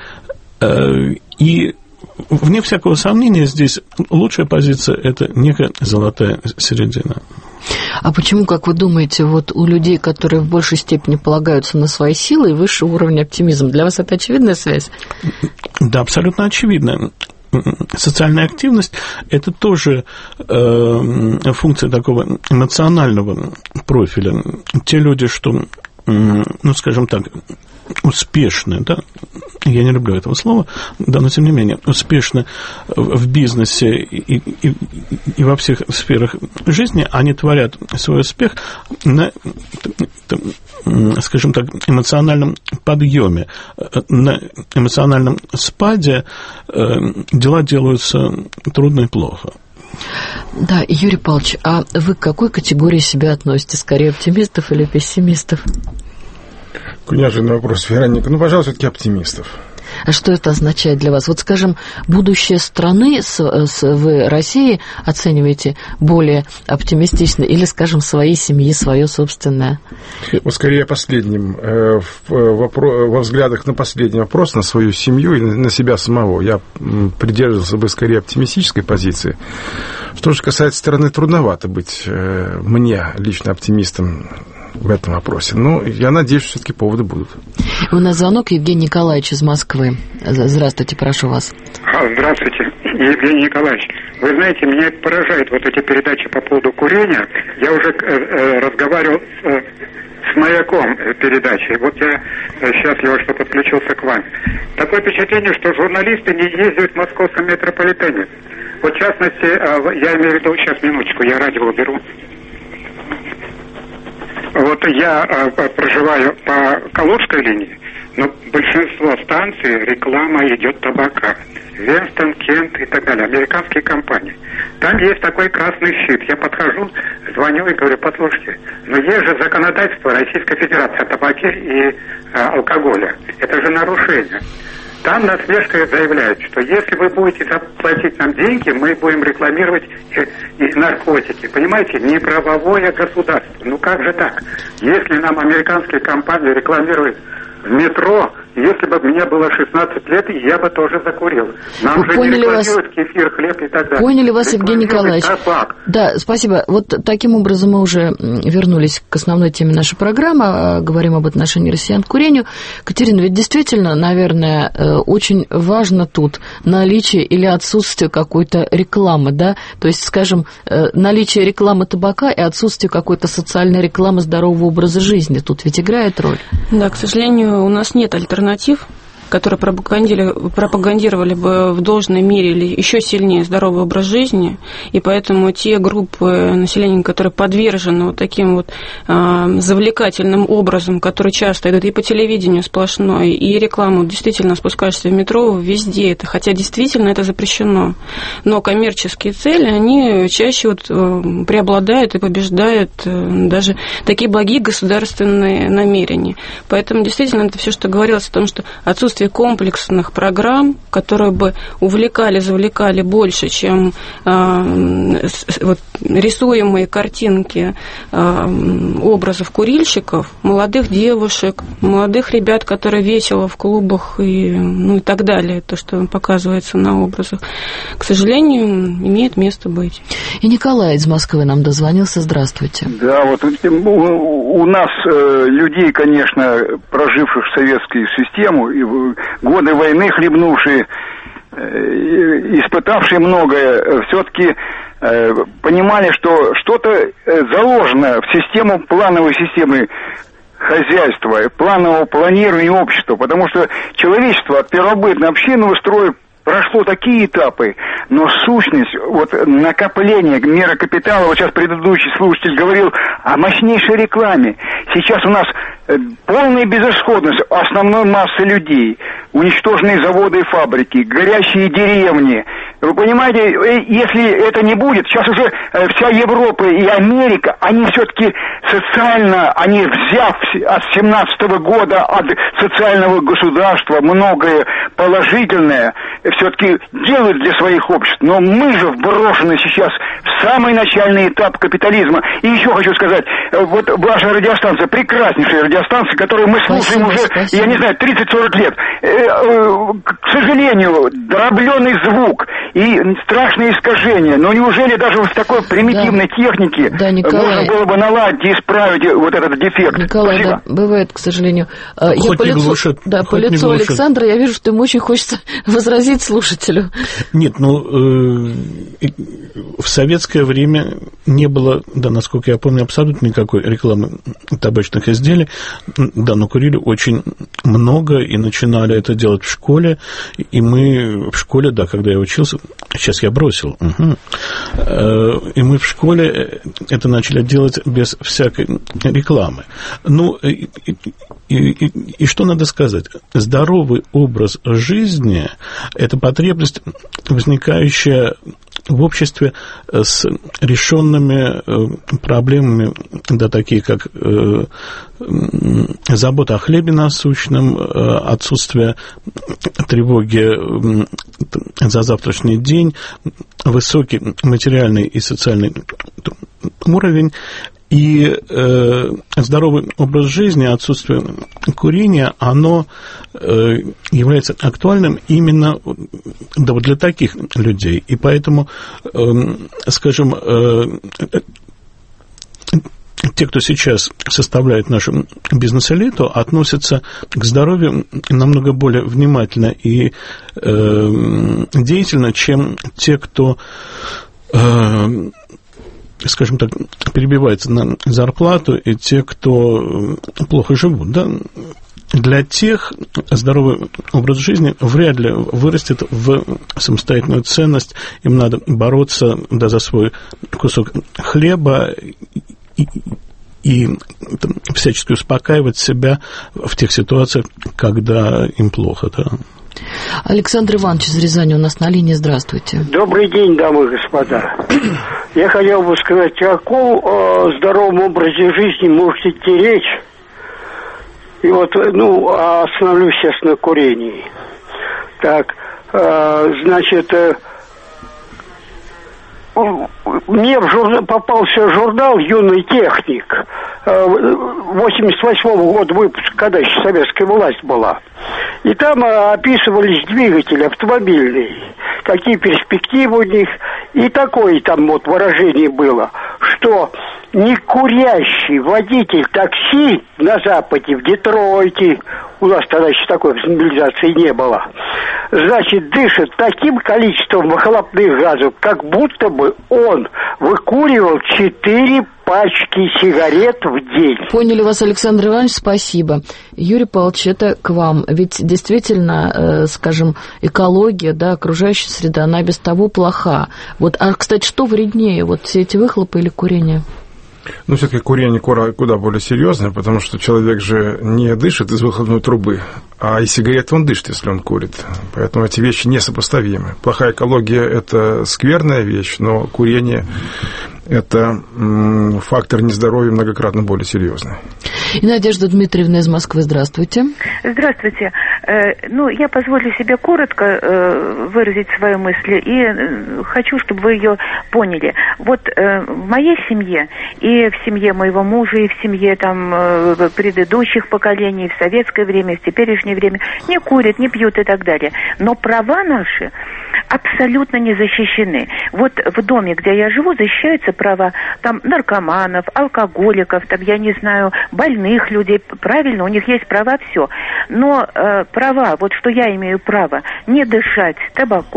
И вне всякого сомнения, здесь лучшая позиция – это некая золотая середина. А почему, как вы думаете, вот у людей, которые в большей степени полагаются на свои силы, и выше уровня оптимизма, для вас это очевидная связь? Да, абсолютно очевидно. Социальная активность – это тоже функция такого эмоционального профиля. Те люди, что, ну, скажем так, успешны, да, я не люблю этого слова, да, но тем не менее, успешны в бизнесе и во всех сферах жизни, они творят свой успех на, скажем так, эмоциональном подъеме. На эмоциональном спаде дела делаются трудно и плохо. Да, Юрий Павлович, а вы к какой категории себя относите? Скорее оптимистов или пессимистов? Неожиданный вопрос, Вероника. Ну, пожалуй, все-таки оптимистов. А что это означает для вас? Вот, скажем, будущее страны в России оцениваете более оптимистично или, скажем, своей семьи, свое собственное? Вот скорее последним. Во взглядах на последний вопрос, на свою семью и на себя самого, я придерживался бы скорее оптимистической позиции. Что же касается стороны, трудновато быть мне лично оптимистом в этом вопросе. Но я надеюсь, что все-таки поводы будут. У нас звонок, Евгений Николаевич из Москвы. Здравствуйте, прошу вас. Здравствуйте, Евгений Николаевич. Вы знаете, меня поражает вот эти передачи по поводу курения. Я уже разговаривал с Маяком передачей. Вот я счастлив, что подключился к вам. Такое впечатление, что журналисты не ездят в московском метрополитене. Вот в частности, я имею в виду, сейчас минуточку, я радио уберу. Вот я проживаю по Калужской линии, но большинство станций реклама идет табака. Вестон, Кент и так далее, американские компании. Там есть такой красный щит. Я подхожу, звоню и говорю: послушайте, но есть же законодательство Российской Федерации о табаке и алкоголе. Это же нарушение. Там насмешкой заявляют, что если вы будете заплатить нам деньги, мы будем рекламировать и наркотики. Понимаете, неправовое государство. Ну как же так? Если нам американские компании рекламируют в метро, если бы мне было 16 лет, я бы тоже закурил. Нам же не рекламируют кефир, хлеб и так далее. Поняли вас, Евгений Николаевич. Табак. Да, спасибо. Вот таким образом мы уже вернулись к основной теме нашей программы, говорим об отношении россиян к курению. Катерина, ведь действительно, наверное, очень важно тут наличие или отсутствие какой-то рекламы, да? То есть, скажем, наличие рекламы табака и отсутствие какой-то социальной рекламы здорового образа жизни тут ведь играет роль? Да, к сожалению, у нас нет альтернатив, которые пропагандировали бы в должной мере или еще сильнее здоровый образ жизни, и поэтому те группы населения, которые подвержены вот таким вот завлекательным образом, которые часто идут и по телевидению сплошной, и рекламу, действительно спускаешься в метро, везде это, хотя действительно это запрещено, но коммерческие цели, они чаще вот преобладают и побеждают даже такие благие государственные намерения. Поэтому действительно это все, что говорилось о том, что отсутствие комплексных программ, которые бы увлекали, завлекали больше, чем вот, рисуемые картинки образов курильщиков, молодых девушек, молодых ребят, которые весело в клубах и, ну, и так далее, то, что показывается на образах, к сожалению, имеет место быть. И Николай из Москвы нам дозвонился. Здравствуйте. Да, вот у нас людей, конечно, проживших советскую систему, и годы войны хлебнувшие, испытавшие многое, все-таки понимали, что что-то заложено в систему, плановой системы хозяйства, планового планирования общества, потому что человечество от первобытной общинного строя прошло такие этапы, но сущность, вот накопление меры капитала, вот сейчас предыдущий слушатель говорил о мощнейшей рекламе. Сейчас у нас полная безысходность основной массы людей, уничтоженные заводы и фабрики, горящие деревни. Вы понимаете, если это не будет, сейчас уже вся Европа и Америка, они все-таки социально, они взяв от 17-го года от социального государства многое положительное, все-таки делают для своих обществ. Но мы же вброшены сейчас в самый начальный этап капитализма. И еще хочу сказать, вот ваша радиостанция, прекраснейшая радиостанция, которую мы слушаем я не знаю, 30-40 лет. К сожалению, дробленый звук и страшные искажения. Но неужели даже в такой примитивной технике можно было бы наладить и исправить вот этот дефект? Николай, да, бывает, к сожалению. Хоть не глушит. Да, по лицу Александра я вижу, что ему очень хочется возразить слушателю. Нет, в советское время не было, да, насколько я помню, абсолютно никакой рекламы табачных изделий. Да, но курили очень много и начинали это делать в школе. И мы в школе, да, когда я учился, сейчас я бросил, и мы в школе это начали делать без всякой рекламы. Ну, и что надо сказать? Здоровый образ жизни – это потребность, возникающая в обществе с решенными проблемами, да, такие как забота о хлебе насущном, отсутствие тревоги за завтрашний день, высокий материальный и социальный уровень. И здоровый образ жизни, отсутствие курения, оно является актуальным именно для таких людей. И поэтому, скажем, те, кто сейчас составляет нашу бизнес-элиту, относятся к здоровью намного более внимательно и деятельно, чем те, кто, скажем так, перебивается на зарплату, и те, кто плохо живут, да. Для тех здоровый образ жизни вряд ли вырастет в самостоятельную ценность. Им надо бороться, да, за свой кусок хлеба и всячески успокаивать себя в тех ситуациях, когда им плохо, да. Александр Иванович из Рязани у нас на линии. Здравствуйте. Добрый день, дамы и господа. Я хотел бы сказать, о каком здоровом образе жизни может идти речь. И вот, остановлюсь сейчас на курении. Так, значит, мне попался журнал «Юный техник». 88-го года выпуска, когда еще советская власть была. И там описывались двигатели автомобильные, какие перспективы у них. И такое там вот выражение было, что некурящий водитель такси на Западе, в Детройте, у нас тогда еще такой сигнализации не было, значит, дышит таким количеством выхлопных газов, как будто бы он выкуривал 4 пачки сигарет в день. Поняли вас, Александр Иванович, спасибо. Юрий Павлович, это к вам. Ведь действительно, скажем, экология, да, окружающая среда, она без того плоха. Вот, а, кстати, что вреднее, вот все эти выхлопы или курение? Ну, все-таки курение куда более серьезное, потому что человек же не дышит из выхлопной трубы, а из сигареты он дышит, если он курит. Поэтому эти вещи несопоставимы. Плохая экология – это скверная вещь, но курение – это фактор нездоровья многократно более серьезный. И Надежда Дмитриевна из Москвы, здравствуйте. Здравствуйте. Я позволю себе коротко выразить свою мысль и хочу, чтобы вы ее поняли. Вот в моей семье и в семье моего мужа, и в семье там предыдущих поколений, в советское время, в теперешнее время не курят, не пьют и так далее. Но права наши абсолютно не защищены. Вот в доме, где я живу, защищаются права там наркоманов, алкоголиков, там, я не знаю, больных людей. Правильно, у них есть права, все. Но права, вот что я имею право не дышать табаком,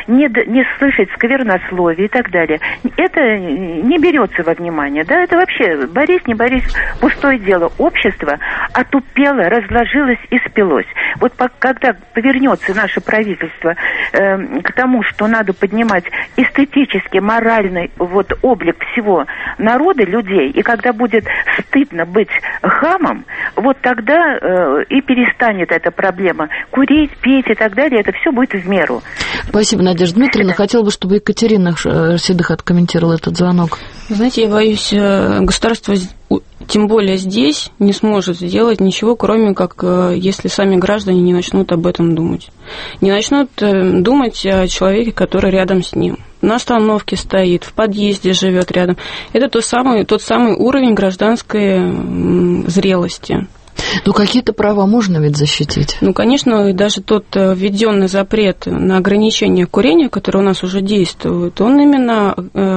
не слышать сквернословие и так далее. Это не берется во внимание, да, это вообще, борись, не борись, пустое дело. Общество отупело, разложилось и спилось. Вот когда повернется наше правительство к тому, что надо поднимать эстетически, моральный вот облик всего народа, людей, и когда будет стыдно быть хамом, вот тогда и перестанет эта проблема. Курить, петь и так далее, это все будет в меру. Спасибо, Надежда Дмитриевна. Хотела бы, чтобы Екатерина Седых откомментировала этот звонок. Знаете, я боюсь, государство, тем более здесь, не сможет сделать ничего, кроме как, если сами граждане не начнут об этом думать. Не начнут думать о человеке, который рядом с ним. На остановке стоит, в подъезде живет рядом. Это тот самый уровень гражданской зрелости. Ну, какие-то права можно ведь защитить? Ну, конечно, и даже тот введенный запрет на ограничение курения, который у нас уже действует, он именно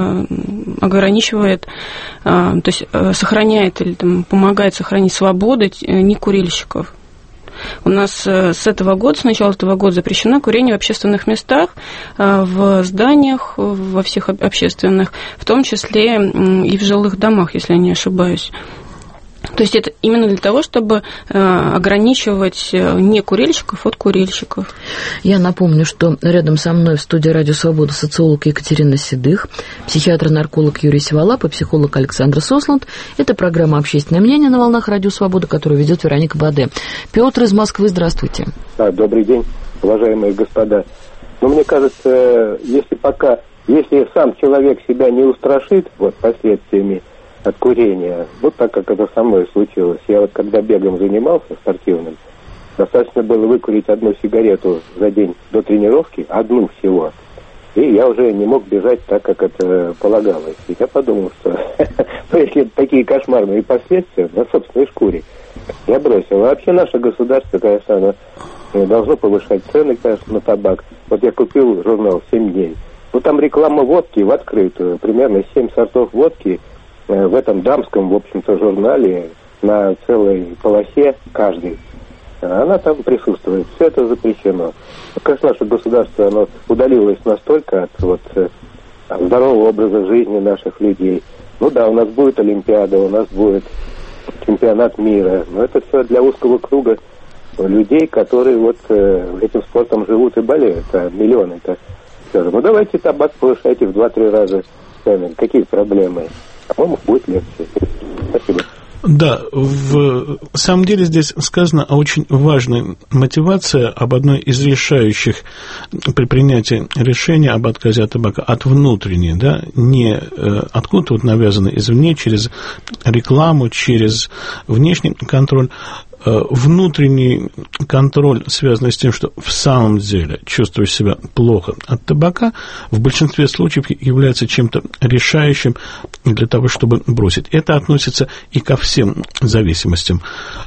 ограничивает, то есть сохраняет или там, помогает сохранить свободу некурильщиков. У нас с начала этого года запрещено курение в общественных местах, в зданиях, во всех общественных, в том числе и в жилых домах, если я не ошибаюсь. То есть это именно для того, чтобы ограничивать некурильщиков от курильщиков. Я напомню, что рядом со мной в студии «Радио Свобода» социолог Екатерина Седых, психиатр-нарколог Юрий Сиволап и психолог Александр Сосланд. Это программа «Общественное мнение» на волнах «Радио Свобода», которую ведет Вероника Баде. Петр из Москвы, здравствуйте. Добрый день, уважаемые господа. Но мне кажется, если сам человек себя не устрашит последствиями от курения, так как это со мной случилось. Я когда бегом занимался спортивным, достаточно было выкурить одну сигарету за день до тренировки, одну всего, и я уже не мог бежать так, как это полагалось. И я подумал, что если такие кошмарные последствия на собственной шкуре, я бросил. А вообще наше государство, конечно, должно повышать цены, конечно, на табак. Вот я купил журнал «7 дней». Там реклама водки в открытую, примерно 7 сортов водки, в этом дамском, в общем-то, журнале на целой полосе каждый. Она там присутствует. Все это запрещено. Конечно, наше государство, оно удалилось настолько от здорового образа жизни наших людей. У нас будет Олимпиада, у нас будет чемпионат мира. Но это все для узкого круга людей, которые этим спортом живут и болеют. А миллионы-то. Давайте табак повышайте в 2-3 раза. Какие проблемы? По-моему, будет легче. Спасибо. Да, в самом деле здесь сказано о очень важной мотивации, об одной из решающих при принятии решения об отказе от табака, от внутренней, да, не откуда-то навязано извне, через рекламу, через внешний контроль. Внутренний контроль, связанный с тем, что в самом деле чувствуешь себя плохо от табака, в большинстве случаев является чем-то решающим для того, чтобы бросить. Это относится и ко всем зависимостям.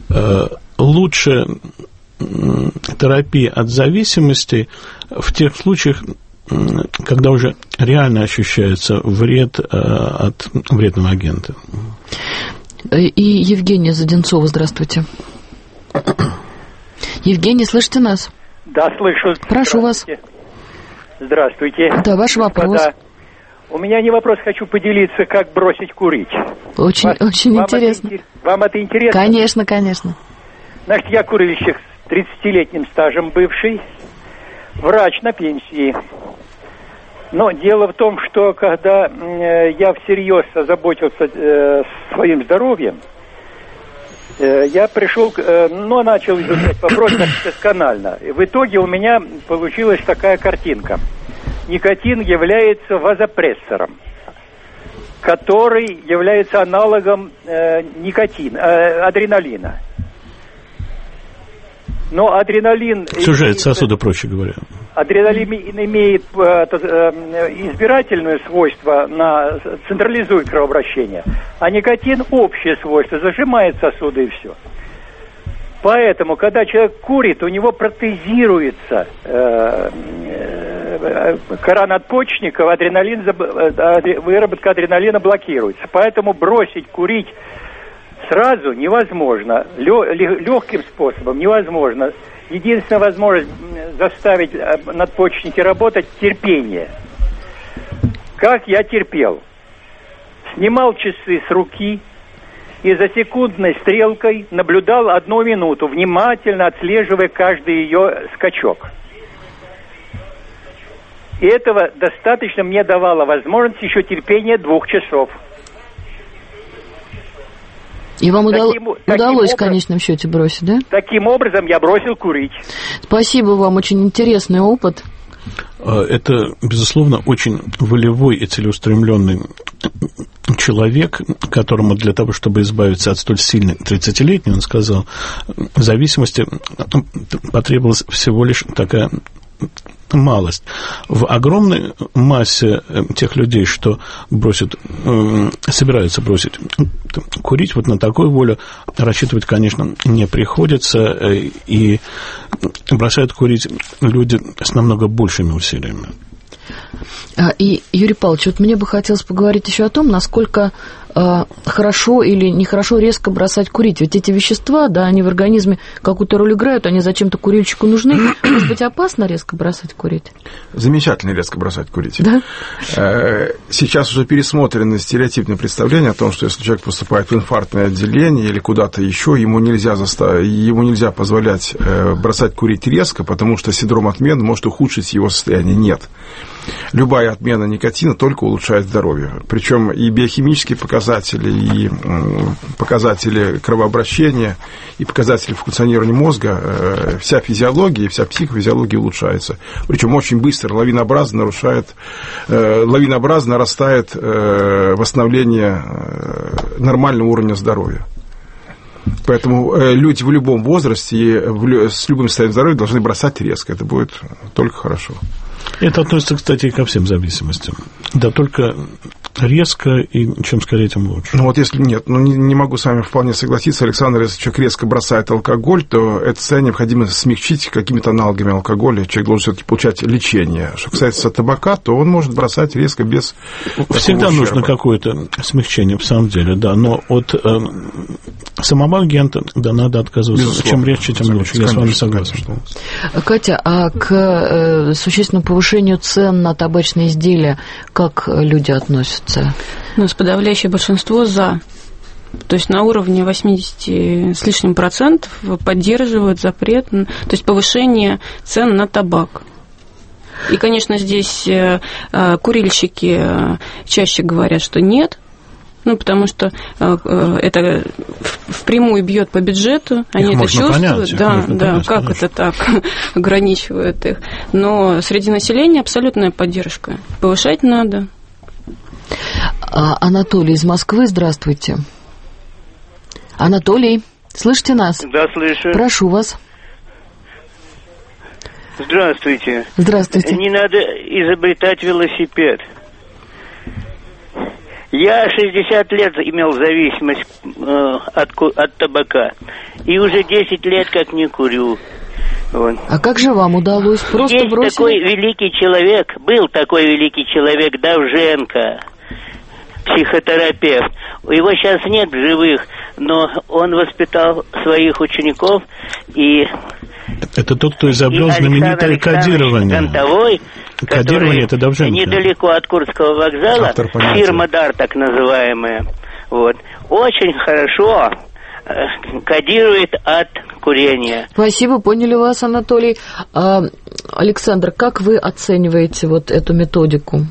Лучше терапия от зависимости в тех случаях, когда уже реально ощущается вред от вредного агента. И Евгения Заденцова, здравствуйте. Евгений, слышите нас? Да, слышу. Прошу вас. Здравствуйте. Да, ваш вопрос. У меня не вопрос, хочу поделиться, как бросить курить. Очень интересно. Вам это интересно? Конечно, конечно. Значит, я курильщик с 30-летним стажем бывший, врач на пенсии. Но дело в том, что когда я всерьез озаботился своим здоровьем, я пришел, начал изучать вопрос досконально. В итоге у меня получилась такая картинка. Никотин является вазопрессором, который является аналогом адреналина. Но адреналин... Сужает сосуды, проще говоря. Адреналин имеет избирательное свойство, централизует кровообращение, а никотин общее свойство, зажимает сосуды и все. Поэтому, когда человек курит, у него протезируется кора надпочечников, выработка адреналина блокируется. Поэтому бросить курить сразу невозможно, легким способом невозможно. единственная возможность заставить надпочечники работать – терпение. Как я терпел? Снимал часы с руки и за секундной стрелкой наблюдал 1 минуту, внимательно отслеживая каждый ее скачок. И этого достаточно мне давало возможность еще терпения 2 часов. И вам удалось в конечном счете бросить, да? Таким образом я бросил курить. Спасибо вам, очень интересный опыт. Это, безусловно, очень волевой и целеустремленный человек, которому для того, чтобы избавиться от столь сильной 30-летней, он сказал, зависимости потребовалась всего лишь такая малость. В огромной массе тех людей, что собираются бросить курить, вот на такую волю рассчитывать, конечно, не приходится, и бросают курить люди с намного большими усилиями. И, Юрий Павлович, вот мне бы хотелось поговорить еще о том, насколько хорошо или нехорошо резко бросать курить. Ведь эти вещества, да, они в организме какую-то роль играют, они зачем-то курильщику нужны. Может быть, опасно резко бросать курить? Замечательно резко бросать курить. Да? Сейчас уже пересмотрены стереотипные представления о том, что если человек поступает в инфарктное отделение или куда-то еще, ему нельзя позволять бросать курить резко, потому что синдром отмены может ухудшить его состояние. Нет. Любая отмена никотина только улучшает здоровье. Причем и биохимические показатели, и показатели кровообращения, и показатели функционирования мозга, вся физиология и вся психофизиология улучшается. Причем очень быстро, лавинообразно нарастает восстановление нормального уровня здоровья. Поэтому люди в любом возрасте и с любым состоянием здоровья должны бросать резко. Это будет только хорошо. Это относится, кстати, и ко всем зависимостям. Да, только резко, и чем скорее, тем лучше. Ну, вот если нет, не могу с вами вполне согласиться, Александр, если человек резко бросает алкоголь, то это состояние необходимо смягчить какими-то аналогами алкоголя. Человек должен все-таки получать лечение. Что касается табака, то он может бросать резко без всегда нужно какое-то смягчение, в самом деле, да, но от самого агента, да, надо отказываться. Безусловно. Чем резче, тем лучше. Я с вами согласен. Катя, а к существенному повышению цен на табачные изделия как люди относятся? Ну, с подавляющее большинство за. То есть на уровне 80 с лишним процентов поддерживают запрет, то есть повышение цен на табак. И, конечно, здесь курильщики чаще говорят, что нет, ну, потому что это впрямую бьет по бюджету, они это чувствуют. Да, как это так ограничивает их. Но среди населения абсолютная поддержка. Повышать надо. Анатолий из Москвы, здравствуйте. Анатолий, слышите нас? Да, слышу. Прошу вас. Здравствуйте. Здравствуйте. Не надо изобретать велосипед. Я 60 лет имел зависимость от табака. И уже 10 лет как не курю. Вот. А как же вам удалось? Просто Есть бросили? такой великий человек, был такой великий человек, Довженко, психотерапевт. Его сейчас нет в живых, но он воспитал своих учеников и... Это тот, кто изобрел знаменитое кодирование. Гонтовой, кодирование — это Довженко. Недалеко от Курского вокзала, фирма «Дар» так называемая. Вот. Очень хорошо кодирует от курения. Спасибо, поняли вас, Анатолий. Александр, как вы оцениваете вот эту методику?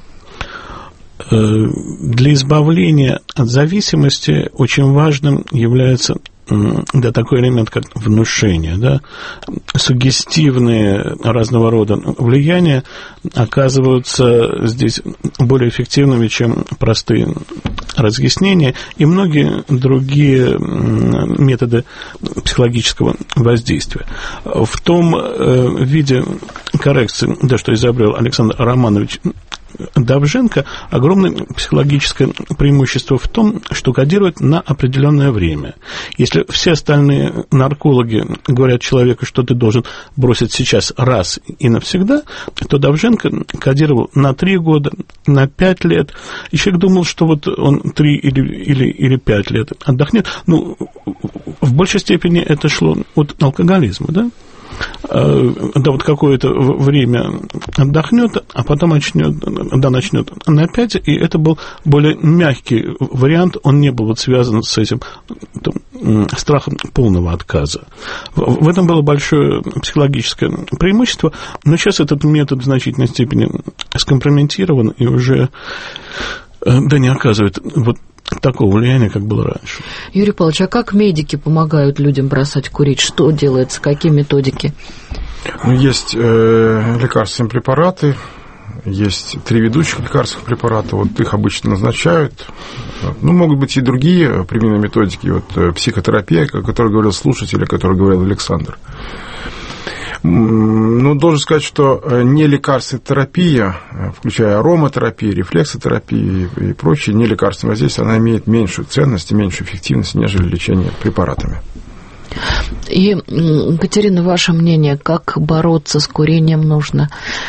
Для избавления от зависимости очень важным является такой элемент, как внушение. Да? Суггестивные разного рода влияния оказываются здесь более эффективными, чем простые разъяснения и многие другие методы психологического воздействия. В том виде коррекции, да, что изобрел Александр Романович Довженко, огромное психологическое преимущество в том, что кодирует на определенное время. Если все остальные наркологи говорят человеку, что ты должен бросить сейчас раз и навсегда, то Довженко кодировал на 3 года, на 5 лет. И человек думал, что вот он 3 или 5 лет отдохнет. Ну, в большей степени это шло от алкоголизма, да? да, вот какое-то время отдохнет, а потом начнет опять, и это был более мягкий вариант, он не был вот связан с этим страхом полного отказа. В этом было большое психологическое преимущество, но сейчас этот метод в значительной степени скомпрометирован и уже не оказывает вот такого влияния, как было раньше. Юрий Павлович, а как медики помогают людям бросать курить? Что делается? Какие методики? Есть лекарственные препараты, есть 3 ведущих лекарственных препарата, вот их обычно назначают. Могут быть и другие примененные методики, вот психотерапия, о которой говорил слушатель, о которой говорил Александр. Должен сказать, что не лекарственная терапия, включая ароматерапию, рефлексотерапию и прочие нелекарственные воздействия, она имеет меньшую ценность и меньшую эффективность, нежели лечение препаратами. И, Екатерина, ваше мнение, как бороться с курением нужно?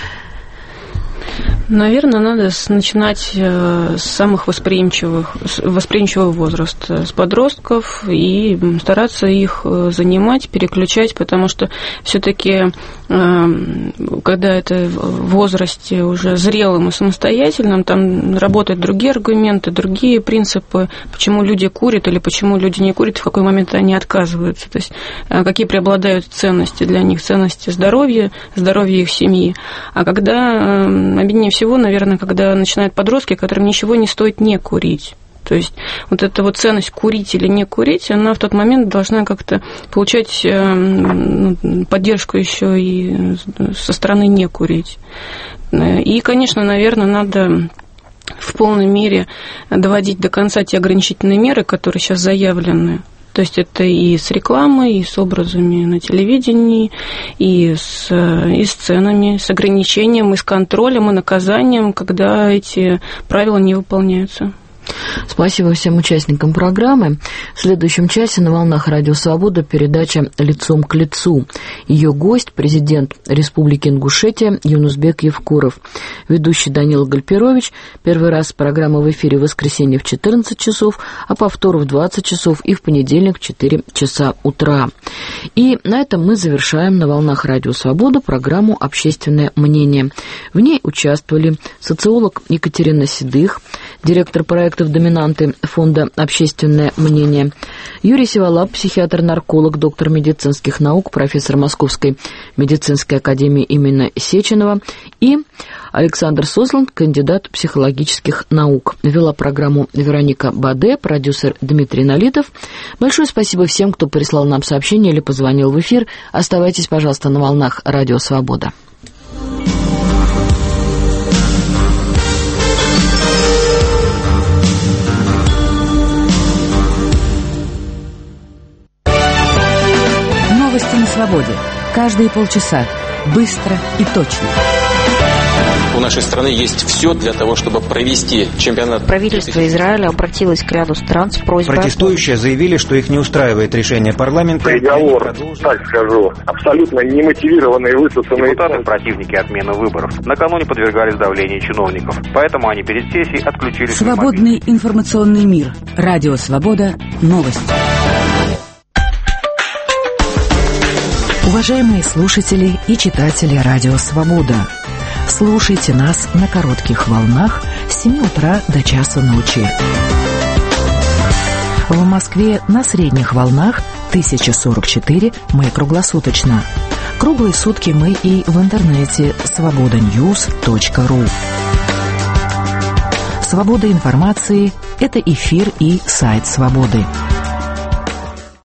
Наверное, надо начинать с самых восприимчивого возраста, с подростков, и стараться их занимать, переключать, потому что все-таки, когда это в возрасте уже зрелым и самостоятельным, там работают другие аргументы, другие принципы, почему люди курят или почему люди не курят, в какой момент они отказываются, то есть какие преобладают ценности для них, ценности здоровья их семьи. А когда, обиднее всего, наверное, когда начинают подростки, которым ничего не стоит не курить. То есть вот эта вот ценность курить или не курить, она в тот момент должна как-то получать поддержку еще и со стороны не курить. И, конечно, наверное, надо в полной мере доводить до конца те ограничительные меры, которые сейчас заявлены. То есть это и с рекламой, и с образами на телевидении, и с ценами, с ограничением, и с контролем, и наказанием, когда эти правила не выполняются. Спасибо всем участникам программы. В следующем часе на волнах Радио Свобода передача «Лицом к лицу». Ее гость – президент Республики Ингушетия Юнусбек Евкуров. Ведущий Данила Гальперович. Первый раз программа в эфире в воскресенье в 14 часов, а повтор в 20 часов и в понедельник в 4 часа утра. И на этом мы завершаем на волнах Радио Свобода программу «Общественное мнение». В ней участвовали социолог Екатерина Седых, директор проектов «Доминанты» фонда «Общественное мнение», Юрий Сиволап, психиатр-нарколог, доктор медицинских наук, профессор Московской медицинской академии имени Сеченова, и Александр Сосланд, кандидат психологических наук. Вела программу Вероника Баде, продюсер Дмитрий Налитов. Большое спасибо всем, кто прислал нам сообщение или позвонил в эфир. Оставайтесь, пожалуйста, на волнах Радио Свобода. Новости на свободе. Каждые полчаса. Быстро и точно. У нашей страны есть все для того, чтобы провести чемпионат. Правительство Израиля обратилось к ряду стран с просьбой... Протестующие заявили, что их не устраивает решение парламента. Приговор, так скажу, абсолютно немотивированные, высосанные... Депутаты, противники отмены выборов, накануне подвергались давлению чиновников. Поэтому они перед сессией отключились... Свободный информационный мир. Радио Свобода. Новости. Уважаемые слушатели и читатели Радио Свобода, слушайте нас на коротких волнах с 7 утра до часа ночи. В Москве на средних волнах 1044 мы круглосуточно. Круглые сутки мы и в интернете svobodanews.ru. Свобода информации – это эфир и сайт Свободы.